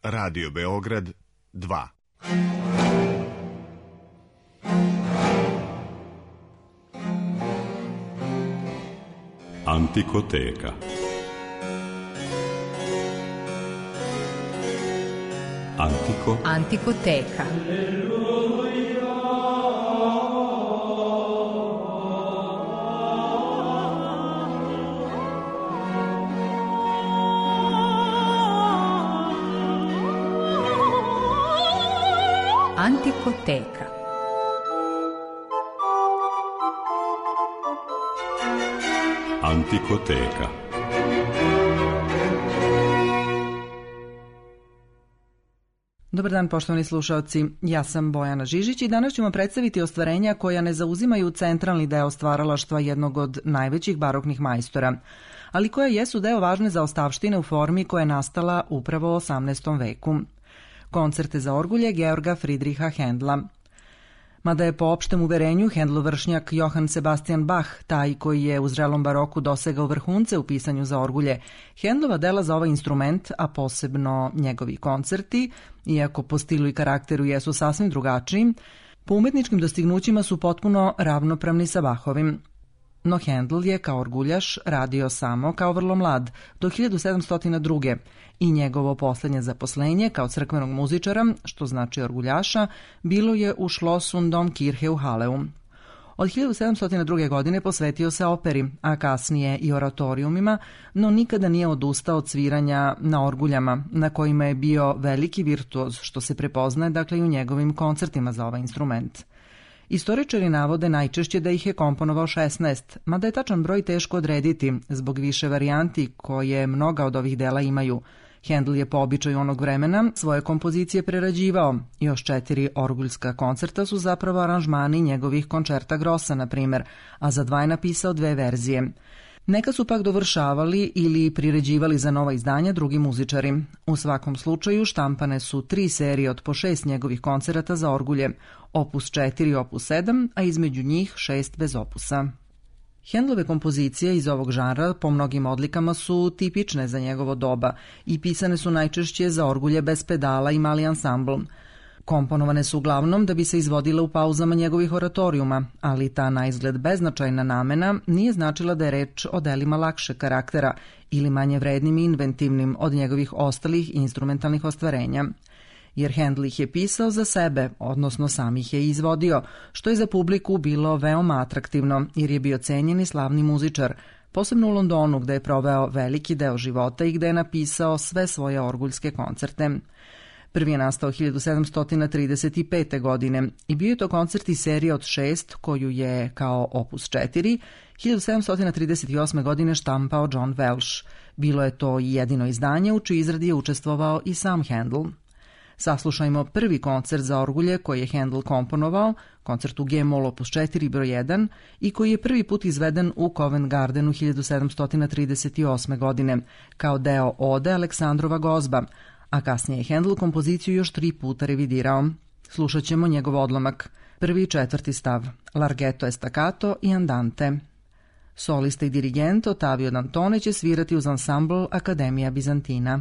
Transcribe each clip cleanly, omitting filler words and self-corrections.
Radio Beograd 2. Antikoteka. Antikoteka. Antikoteka. Antikoteka. Dobar dan, poštovani slušaoci. Ja sam Bojana Žižić i danas ćemo predstaviti ostvarenja koja ne zauzimaju centralni deo stvaralaštva jednog od najvećih baroknih majstora, ali koja jesu deo važne zaostavštine u formi koja je nastala upravo u 18. veku. Koncerte za orgulje Georga Friedricha Händla. Mada je po opštem uverenju Händlov vršnjak Johann Sebastian Bach taj koji je u zrelom baroku dosegao vrhunce u pisanju za orgulje, Händlova dela za ovaj instrument, a posebno njegovi koncerti, iako po stilu i karakteru jesu sasvim drugačiji, po umetničkim dostignućima su potpuno ravnopravni sa Bachovim. No Händl je kao orguljaš radio samo kao vrlo mlad, do 1702. i njegovo poslednje zaposlenje kao crkvenog muzičara, što znači orguljaša, bilo je u Schloss und Domkirche u Haleu. Od 1702. godine posvetio se operi, a kasnije i oratorijumima, no nikada nije odustao od sviranja na orguljama, na kojima je bio veliki virtuoz, što se prepoznaje dakle i u njegovim koncertima za ovaj instrument. Istoričari navode najčešće da ih je komponovao 16, mada je tačan broj teško odrediti zbog više varijanti koje mnoga od ovih dela imaju. Händl je po običaju onog vremena svoje kompozicije prerađivao. Još 4 orguljska koncerta su zapravo aranžmani njegovih koncerta grossa, na primer, a za 2 je napisao 2 verzije. Neka su pak dovršavali ili priređivali za nova izdanja drugi muzičari. U svakom slučaju štampane su 3 serije od po 6 njegovih koncerata za orgulje, opus 4 i opus 7, a između njih 6 bez opusa. Händlove kompozicije iz ovog žanra po mnogim odlikama su tipične za njegovo doba i pisane su najčešće za orgulje bez pedala i mali ansambl. Komponovane su uglavnom da bi se izvodile u pauzama njegovih oratorijuma, ali ta naizgled beznačajna namena nije značila da je reč o delima lakšeg karaktera ili manje vrednim i inventivnim od njegovih ostalih instrumentalnih ostvarenja. Jer Händl ih je pisao za sebe, odnosno sam ih je izvodio, što je za publiku bilo veoma atraktivno jer je bio cenjen i slavni muzičar, posebno u Londonu gde je proveo veliki deo života i gde je napisao sve svoje orguljske koncerte. Prvi je nastao 1735. godine i bio je to koncert iz serije od 6 koju je kao opus 4 1738. godine štampao John Welsh. Bilo je to jedino izdanje u čiji izradi je učestvovao i sam Händl. Saslušajmo prvi koncert za orgulje koji je Händl komponovao, koncert u G-mol opus 4 broj 1 i koji je prvi put izveden u Covent Gardenu 1738. godine kao deo ode Aleksandrova gozba, a kasnije je Händl kompoziciju još 3 puta revidirao. Slušat ćemo njegov odlomak, prvi i četvrti stav, larghetto e staccato i andante. Solista i dirigent Ottavio Dantone će svirati uz ansambl Akademija Bizantina.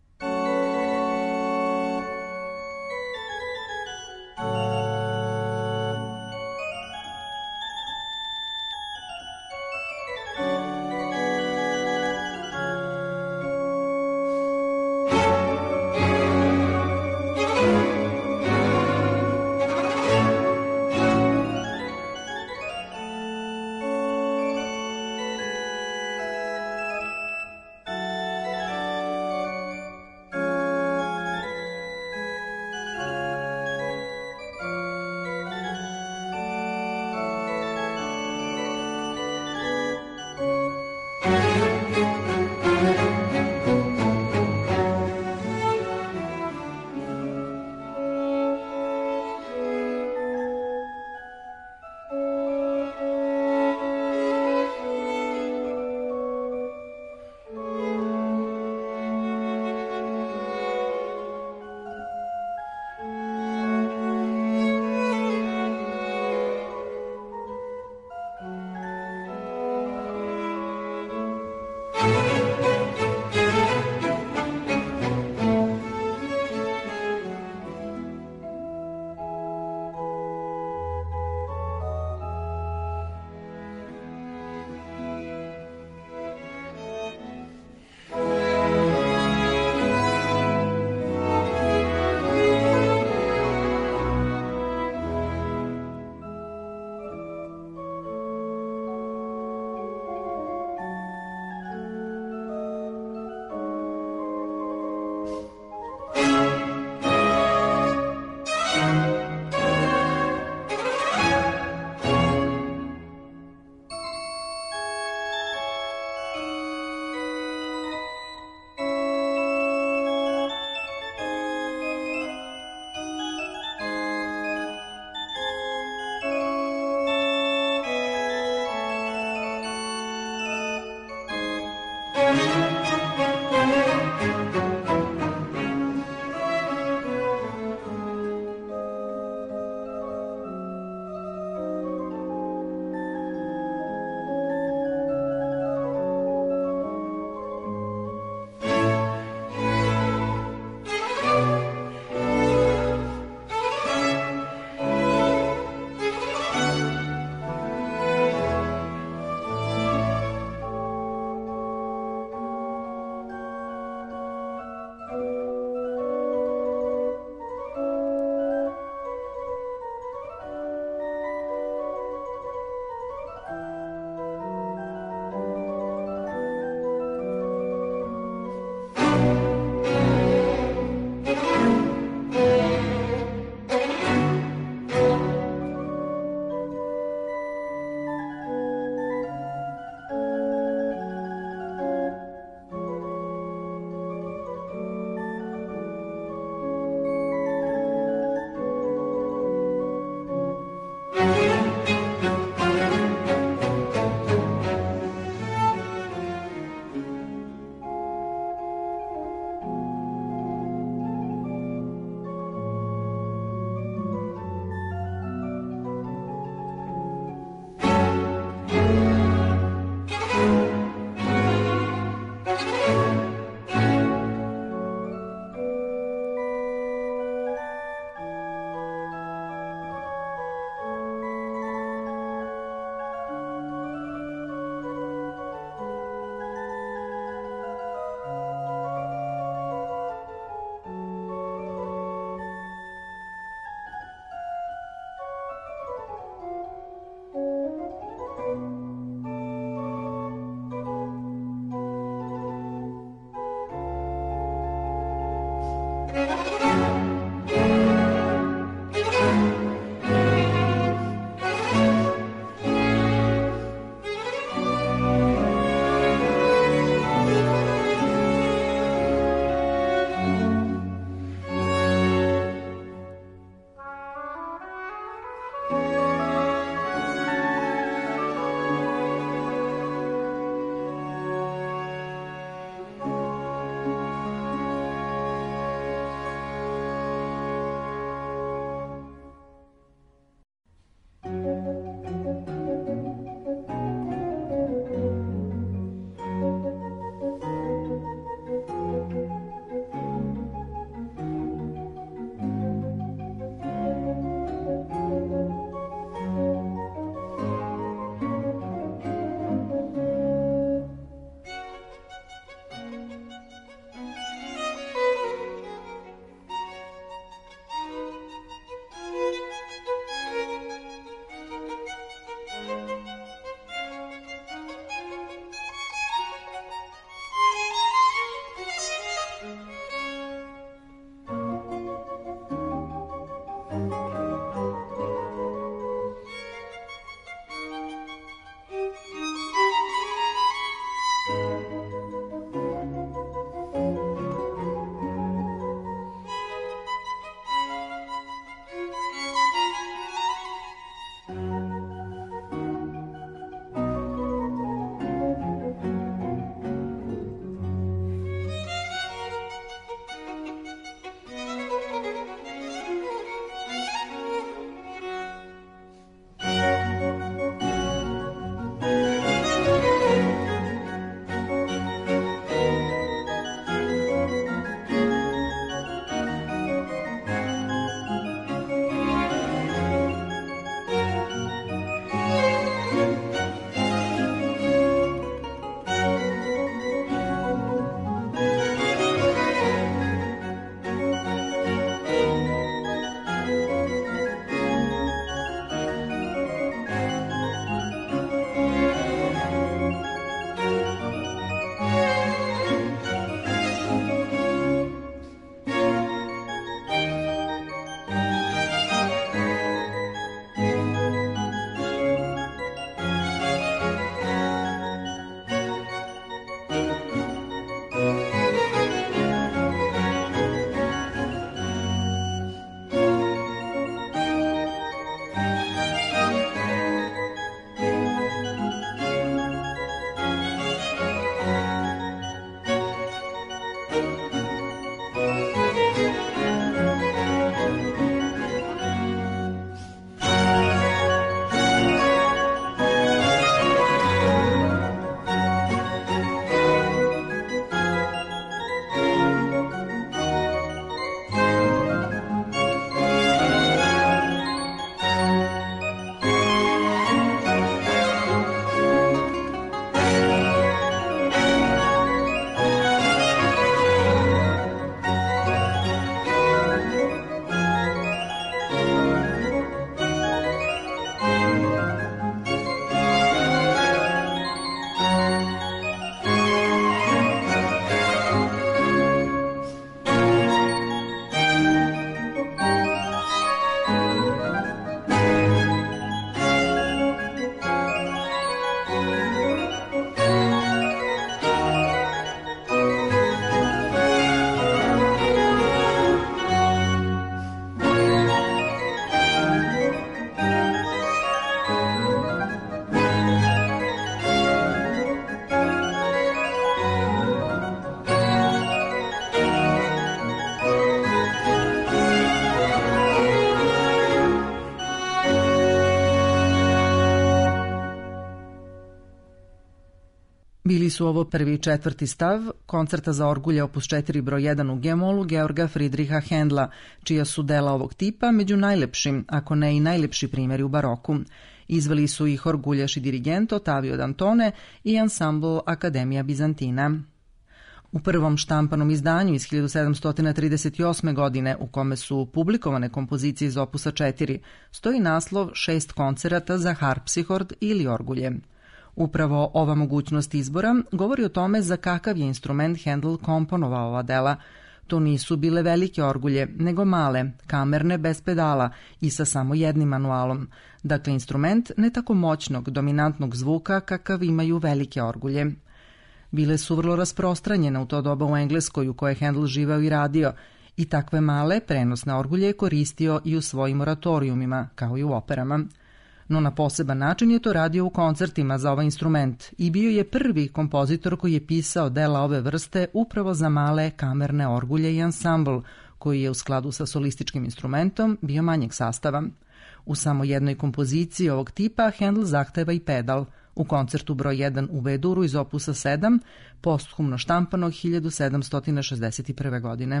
su ovo prvi i četvrti stav koncerta za orgulje opus 4 broj 1 u G-molu Georga Friedricha Händla, čija su dela ovog tipa među najlepšim, ako ne i najlepši primjeri u baroku. Izveli su ih orguljaš i dirigent Ottavio Dantone i ansambl Akademija Bizantina. U prvom štampanom izdanju iz 1738. godine, u kome su publikovane kompozicije iz opusa 4, stoji naslov 6 koncerata za harpsihord ili orgulje. Upravo ova mogućnost izbora govori o tome za kakav je instrument Händel komponovao ova dela. To nisu bile velike orgulje, nego male, kamerne bez pedala i sa samo jednim manualom. Dakle, instrument ne tako moćnog, dominantnog zvuka kakav imaju velike orgulje. Bile su vrlo rasprostranjene u to doba u Engleskoj u kojoj je Händel živeo i radio, i takve male prenosne orgulje koristio i u svojim oratorijumima, kao i u operama. No na poseban način je to radio u koncertima za ovaj instrument i bio je prvi kompozitor koji je pisao dela ove vrste upravo za male kamerne orgulje i ansambl, koji je u skladu sa solističkim instrumentom bio manjeg sastava. U samo jednoj kompoziciji ovog tipa Händel zahteva i pedal, u koncertu broj 1 u B-duru iz opusa 7, posthumno štampanog 1761. godine.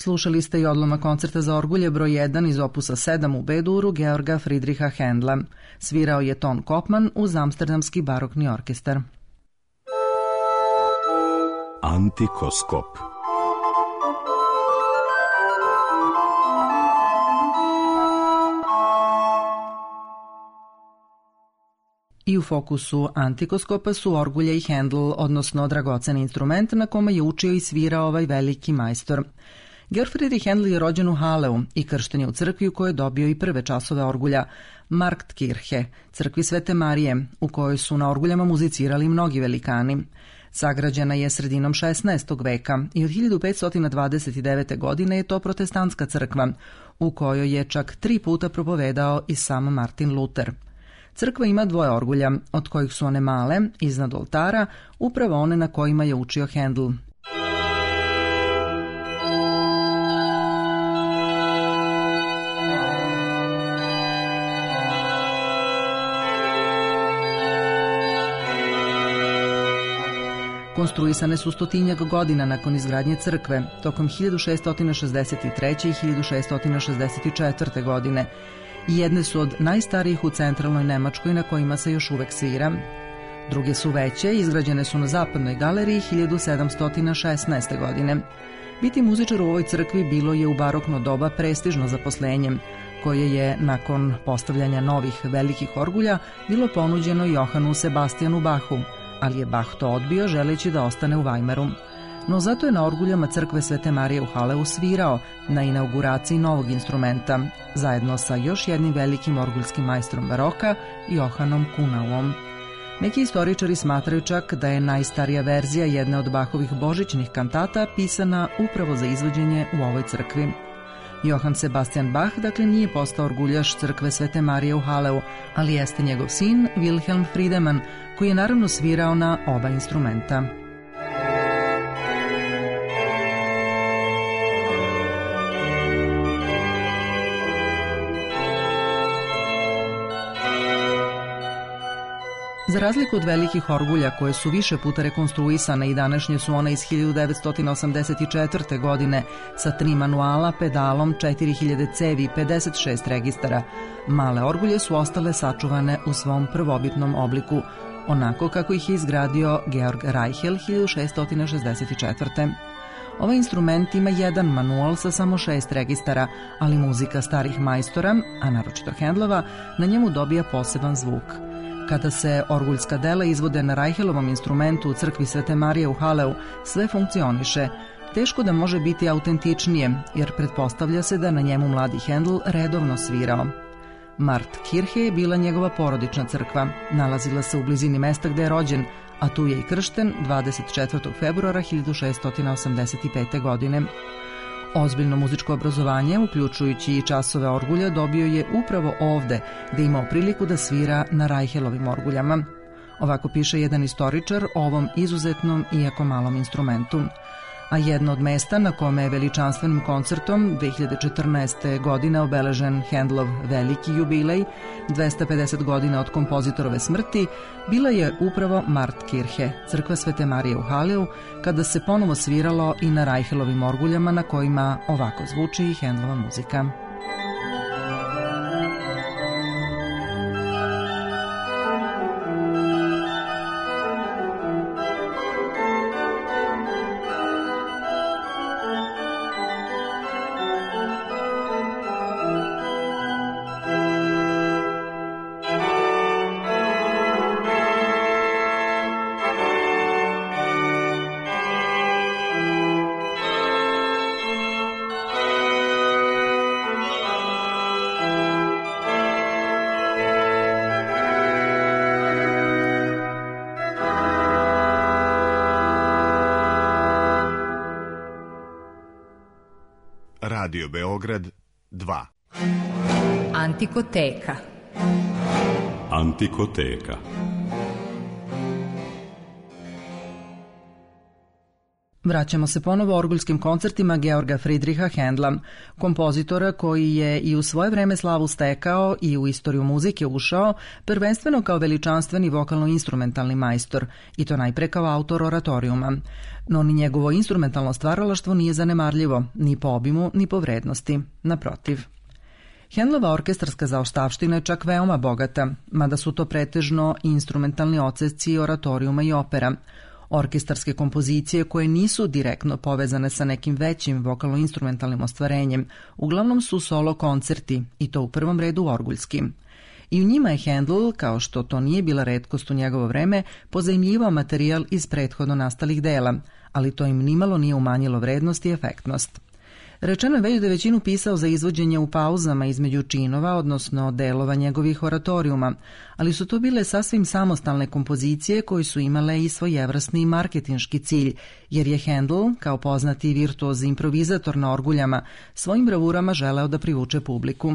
Slušali ste i odlomak koncerta za orgulje broj 1 iz opusa 7 u B-duru Georga Friedricha Händla. Svirao je Ton Kopman uz Amsterdamski barokni orkestar. Antikoskop. I u fokusu antikoskopa su orgulje i Händl, odnosno dragoceni instrument na kome je učio i svirao ovaj veliki majstor. Georg Friedrich Händl je rođen u Haleu i kršten je u crkvi u kojoj je dobio i prve časove orgulja, Marktkirche, crkvi Svete Marije, u kojoj su na orguljama muzicirali mnogi velikani. Sagrađena je sredinom 16. veka i od 1529. godine je to protestantska crkva, u kojoj je čak 3 puta propovedao i sam Martin Luther. Crkva ima 2 orgulja, od kojih su one male, iznad oltara, upravo one na kojima je učio Händl. Konstruisane su 100 godina nakon izgradnje crkve, tokom 1663. i 1664. godine, i jedne su od najstarijih u centralnoj Nemačkoj na kojima se još uvek svira. Druge su veće, izgrađene su na zapadnoj galeriji 1716. godine. Biti muzičar u ovoj crkvi bilo je u barokno doba prestižno zaposlenje, koje je, nakon postavljanja novih velikih orgulja, bilo ponuđeno Johanu Sebastijanu Bachu, ali je Bach to odbio želeći da ostane u Weimaru. No zato je na orguljama crkve Svete Marije u Haleu svirao na inauguraciji novog instrumenta, zajedno sa još jednim velikim orguljskim majstrom baroka, Johanom Kunauom. Neki istoričari smatraju čak da je najstarija verzija jedne od Bachovih božićnih kantata pisana upravo za izvođenje u ovoj crkvi. Johann Sebastian Bach dakle nije postao orguljaš crkve Svete Marije u Haleu, ali jeste njegov sin Wilhelm Friedemann, koji je naravno svirao na oba instrumenta. Za razliku od velikih orgulja koje su više puta rekonstruisane i današnje su one iz 1984. godine sa 3 manuala, pedalom, 4000 cevi i 56 registara, male orgulje su ostale sačuvane u svom prvobitnom obliku, onako kako ih je izgradio Georg Reichel 1664. Ovaj instrument ima jedan manual sa samo 6 registara, ali muzika starih majstora, a naročito Händlova, na njemu dobija poseban zvuk. Kada se orguljska dela izvode na Reichelovom instrumentu u crkvi Svete Marije u Haleu, sve funkcioniše. Teško da može biti autentičnije, jer pretpostavlja se da na njemu mladi Händl redovno svirao. Marktkirche je bila njegova porodična crkva. Nalazila se u blizini mesta gde je rođen, a tu je i kršten 24. februara 1685. godine. Ozbiljno muzičko obrazovanje, uključujući i časove orgulja, dobio je upravo ovde, gde je imao priliku da svira na Reichelovim orguljama. Ovako piše jedan istoričar o ovom izuzetnom iako malom instrumentu. A jedno od mesta na kome je veličanstvenim koncertom 2014. godine obeležen Händlov veliki jubilej, 250 godina od kompozitorove smrti, bila je upravo Marktkirche, crkva Svete Marije u Haleu, kada se ponovo sviralo i na Reichelovim orguljama na kojima ovako zvuči i Händlova muzika. Radio Beograd 2. Antikoteka. Antikoteka. Vraćamo se ponovo orguljskim koncertima Georga Friedricha Händla, kompozitora koji je i u svoje vreme slavu stekao i u istoriju muzike ušao, prvenstveno kao veličanstveni vokalno-instrumentalni majstor, i to najpre kao autor oratorijuma. No ni njegovo instrumentalno stvaralaštvo nije zanemarljivo, ni po obimu, ni po vrednosti. Naprotiv. Händlova orkestarska zaoštavština je čak veoma bogata, mada su to pretežno instrumentalni odseci oratorijuma i opera. Orkestarske kompozicije koje nisu direktno povezane sa nekim većim vokalno-instrumentalnim ostvarenjem, uglavnom su solo koncerti, i to u prvom redu orguljski. I u njima je Händel, kao što to nije bila retkost u njegovo vreme, pozajmljivao materijal iz prethodno nastalih dela, ali to im nimalo nije umanjilo vrednost i efektnost. Rečeno je već da je većinu pisao za izvođenje u pauzama između činova, odnosno delova njegovih oratorijuma, ali su to bile sasvim samostalne kompozicije koje su imale i svojevrsni marketinški cilj, jer je Händel, kao poznati virtuoz improvizator na orguljama, svojim bravurama želeo da privuče publiku.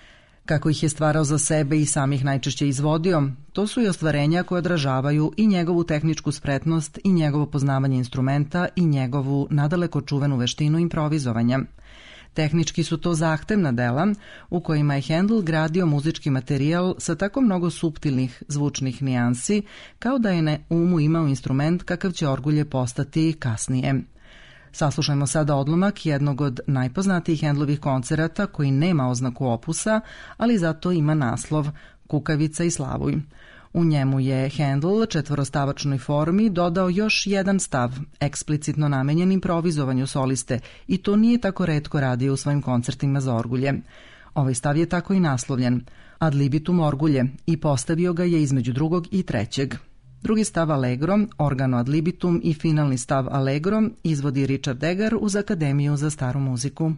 Kako ih je stvarao za sebe i sam ih najčešće izvodio, to su i ostvarenja koje odražavaju i njegovu tehničku spretnost i njegovo poznavanje instrumenta i njegovu nadaleko čuvenu veštinu improvizovanja. Tehnički su to zahtevna dela u kojima je Händel gradio muzički materijal sa tako mnogo suptilnih zvučnih nijansi, kao da je na umu imao instrument kakav će orgulje postati kasnije. Saslušajmo sada odlomak jednog od najpoznatijih Händlovih koncerata koji nema oznaku opusa, ali zato ima naslov Kukavica i Slavuj. U njemu je Händel četvorostavačnoj formi dodao još jedan stav, eksplicitno namenjen improvizovanju soliste, i to nije tako retko radio u svojim koncertima za orgulje. Ovaj stav je tako i naslovljen Ad libitum orgulje i postavio ga je između drugog i trećeg. Drugi stav Allegro, organo ad libitum i finalni stav Allegro izvodi Richard Egar uz Akademiju za staru muziku.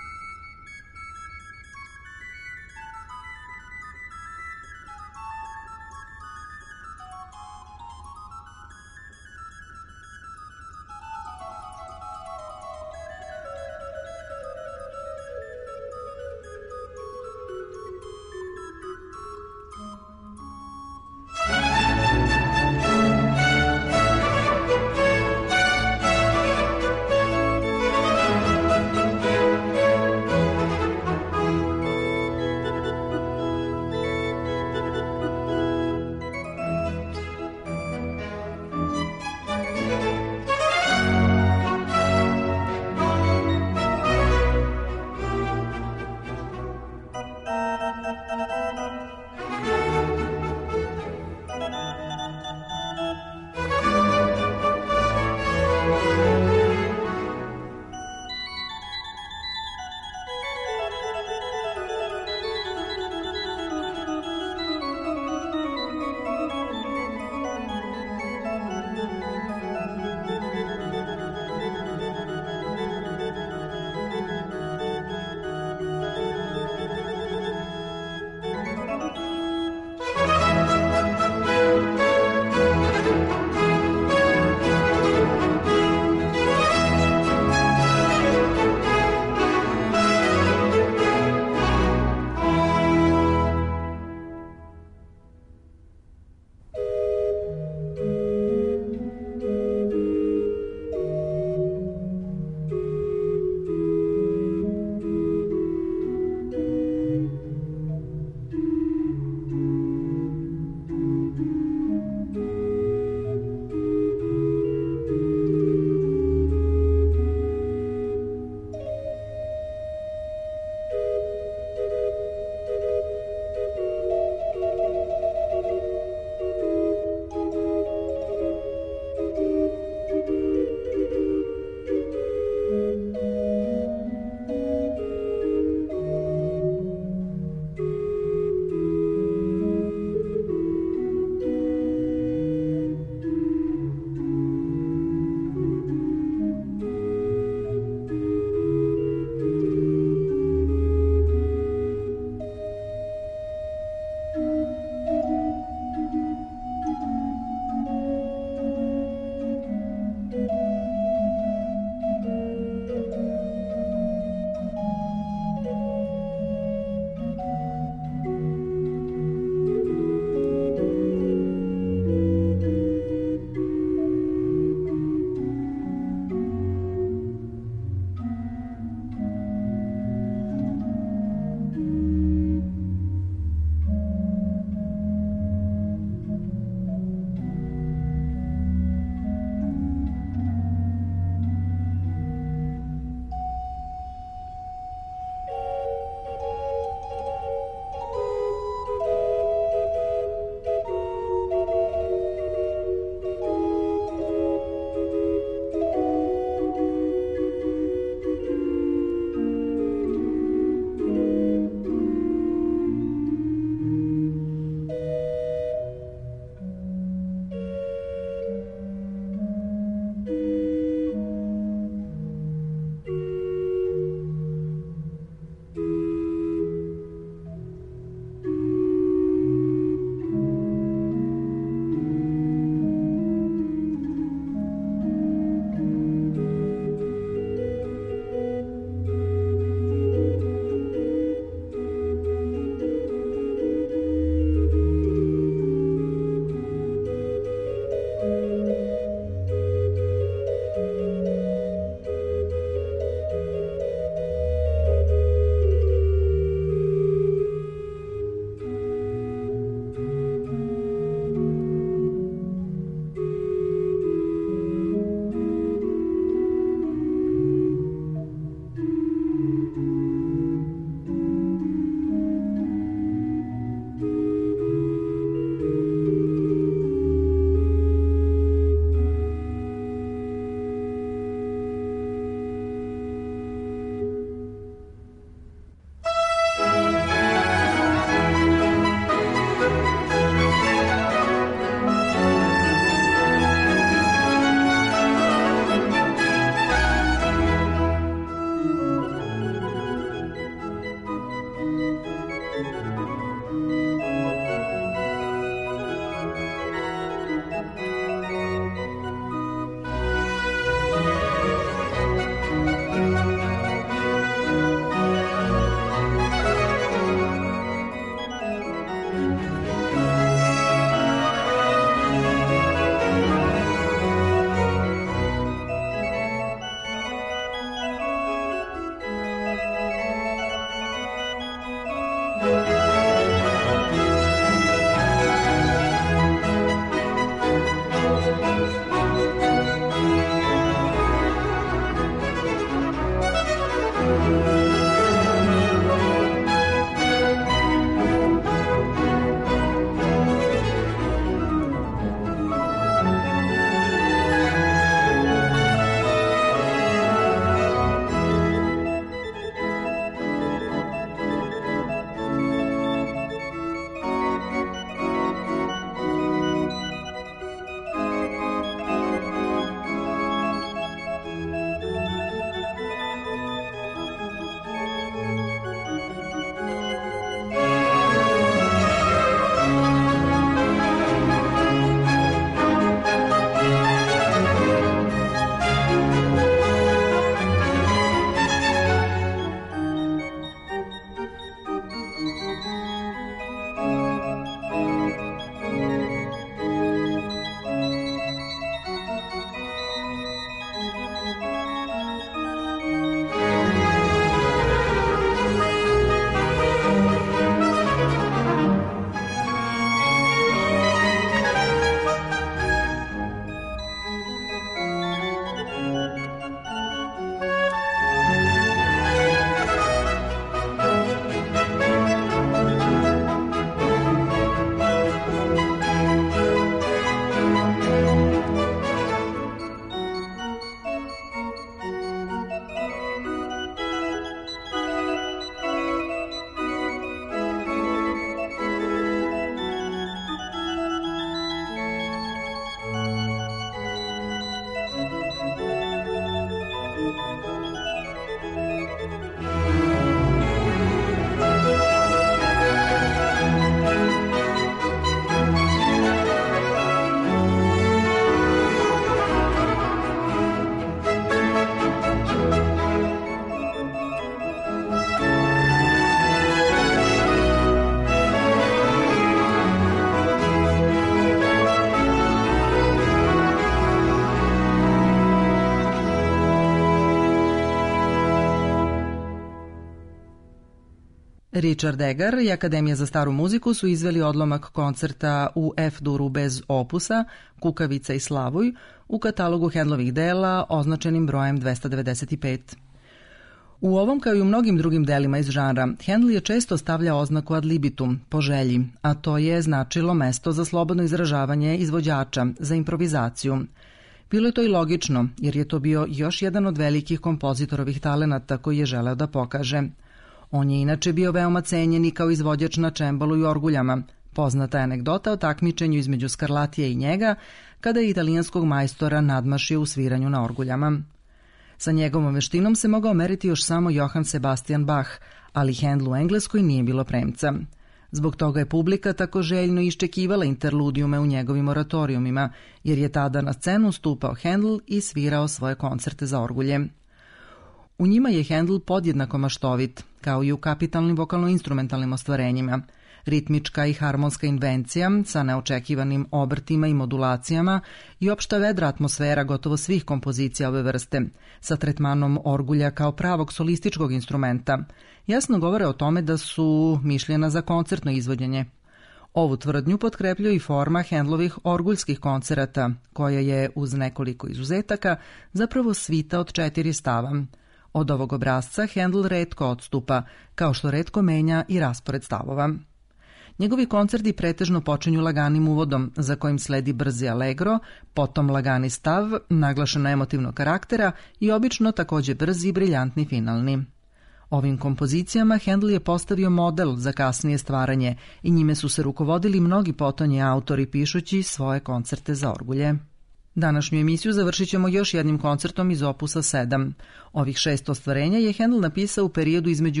Richard Egar i Akademija za staru muziku su izveli odlomak koncerta u F-duru bez opusa, Kukavica i Slavuj, u katalogu Handlovih dela označenim brojem 295. U ovom, kao i u mnogim drugim delima iz žanra, Handel je često stavljao oznaku ad libitum, po želji, a to je značilo mesto za slobodno izražavanje izvođača, za improvizaciju. Bilo je to i logično, jer je to bio još jedan od velikih kompozitorovih talenata koji je želeo da pokaže. On je inače bio veoma cenjen i kao izvođač na čembalu i orguljama. Poznata je anegdota o takmičenju između Scarlattija i njega, kada je italijanskog majstora nadmašio u sviranju na orguljama. Sa njegovom veštinom se mogao meriti još samo Johann Sebastian Bach, ali Handel u Engleskoj nije bilo premca. Zbog toga je publika tako željno iščekivala interludijume u njegovim oratorijumima, jer je tada na scenu stupao Handel i svirao svoje koncerte za orgulje. U njima je Handel podjednako maštovit, kao i u kapitalnim vokalno-instrumentalnim ostvarenjima. Ritmička i harmonska invencija sa neočekivanim obrtima i modulacijama i opšta vedra atmosfera gotovo svih kompozicija ove vrste, sa tretmanom orgulja kao pravog solističkog instrumenta, jasno govore o tome da su mišljena za koncertno izvođenje. Ovu tvrdnju potkrepljuje i forma Handelovih orguljskih koncerata, koja je, uz nekoliko izuzetaka, zapravo svita od 4 stava. Od ovog obrazca Handel retko odstupa, kao što retko menja i raspored stavova. Njegovi koncerti pretežno počinju laganim uvodom, za kojim sledi brzi allegro, potom lagani stav, naglašeno emotivnog karaktera i obično takođe brzi i briljantni finalni. Ovim kompozicijama Handel je postavio model za kasnije stvaranje i njime su se rukovodili mnogi potonji autori pišući svoje koncerte za orgulje. Današnju emisiju završit ćemo još jednim koncertom iz opusa 7. Ovih 6 ostvarenja je Handel napisao u periodu između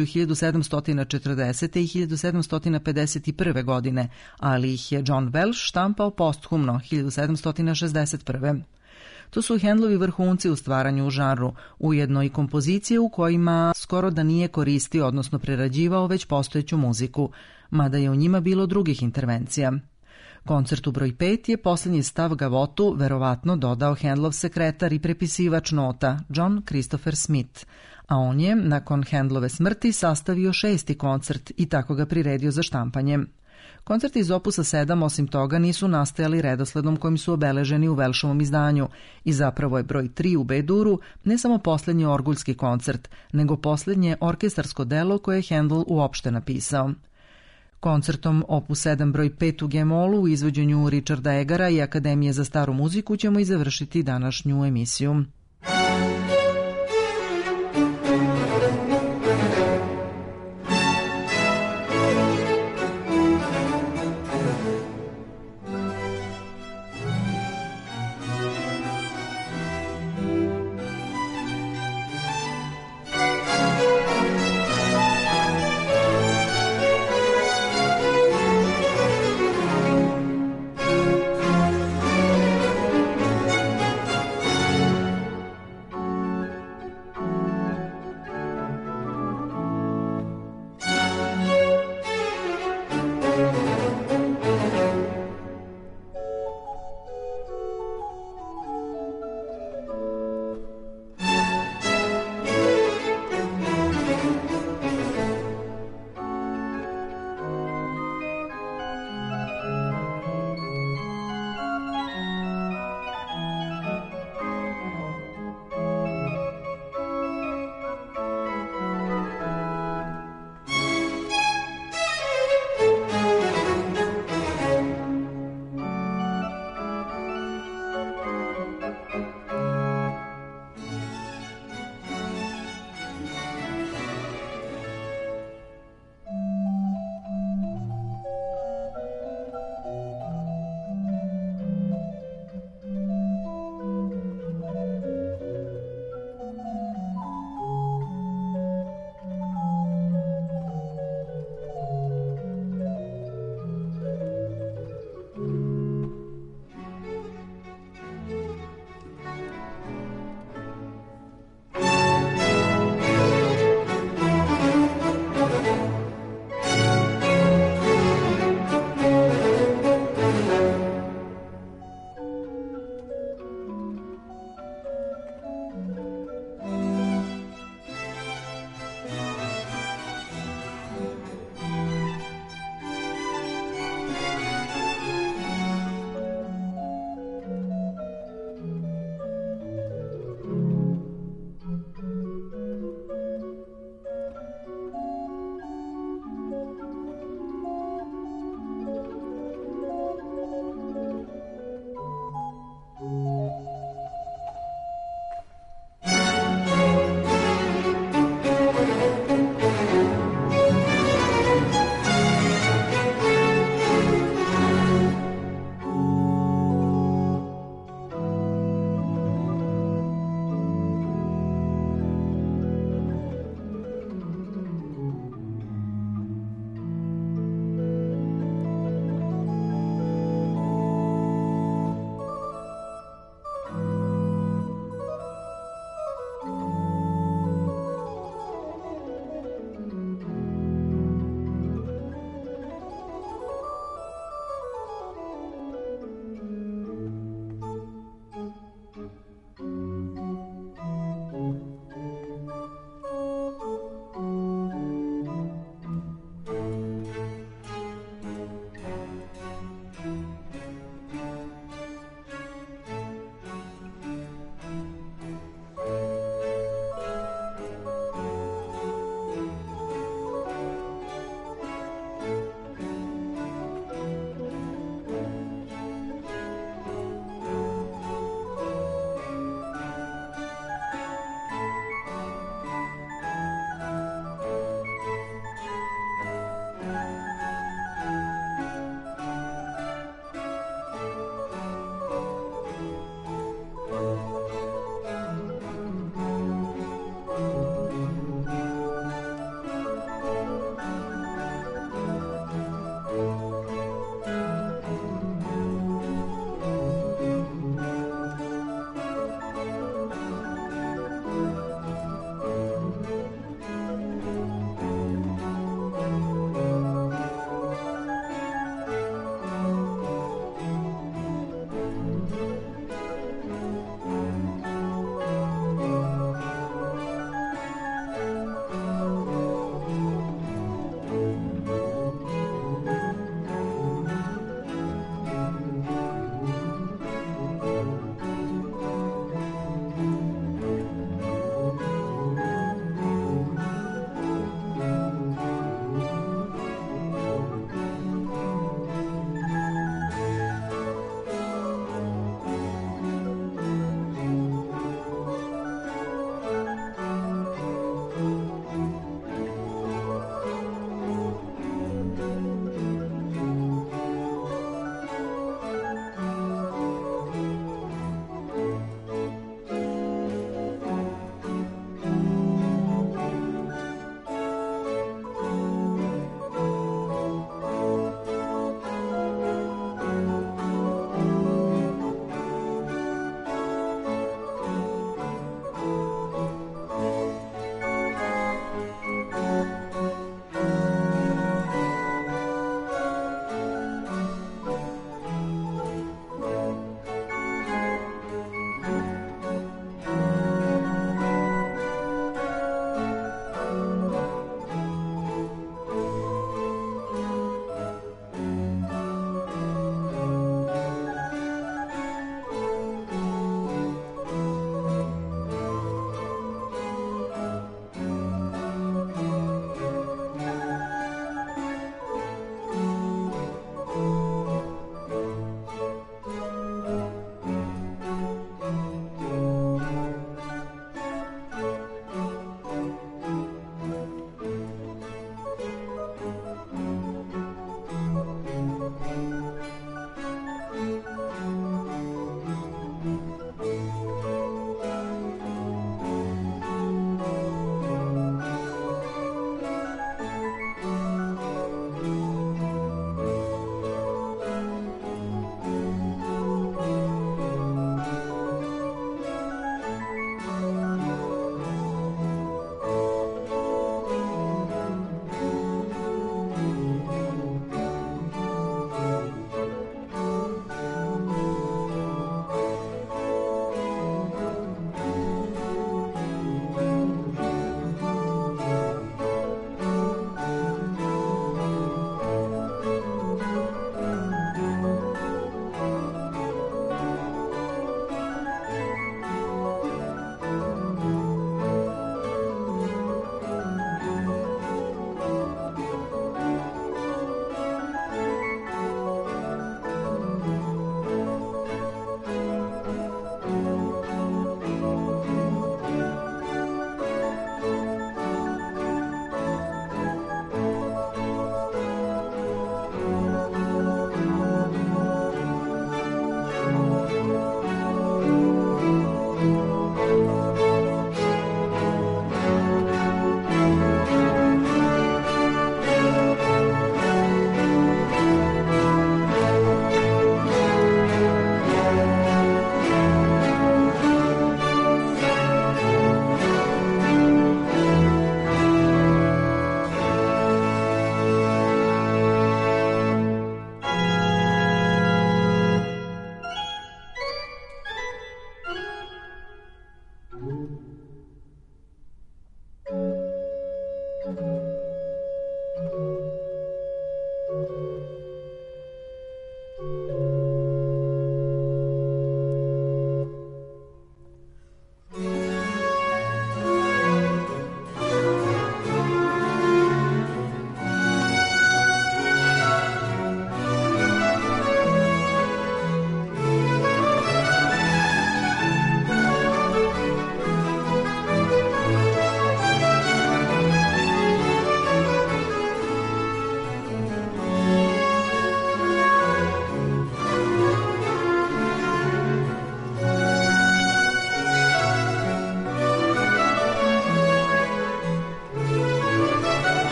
1740. i 1751. godine, ali ih je John Welsh štampao posthumno 1761. To su Handelovi vrhunci u stvaranju u žanru, ujedno i kompozicije u kojima skoro da nije koristio, odnosno prerađivao već postojeću muziku, mada je u njima bilo drugih intervencija. Koncertu broj 5 je posljednji stav gavotu verovatno dodao Handelov sekretar i prepisivač nota John Christopher Smith, a on je, nakon Handelove smrti, sastavio 6. koncert i tako ga priredio za štampanje. Koncerti iz opusa 7, osim toga, nisu nastajali redosledom kojim su obeleženi u Welshovom izdanju i zapravo je broj 3 u B-duru ne samo posljednji orguljski koncert, nego posljednje orkestarsko delo koje je Handel uopšte napisao. Koncertom opus 7 broj 5 u G-molu u izvođenju Richarda Egara i Akademije za staru muziku ćemo i završiti današnju emisiju.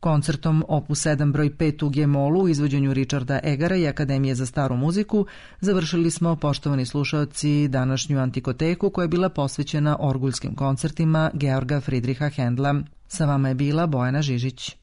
Koncertom opus 7 broj 5 u G-molu u izvođenju Richarda Egara i Akademije za staru muziku završili smo, poštovani slušaoci, današnju Antikoteku koja je bila posvećena orguljskim koncertima Georga Friedricha Händla. Sa vama je bila Bojana Žižić.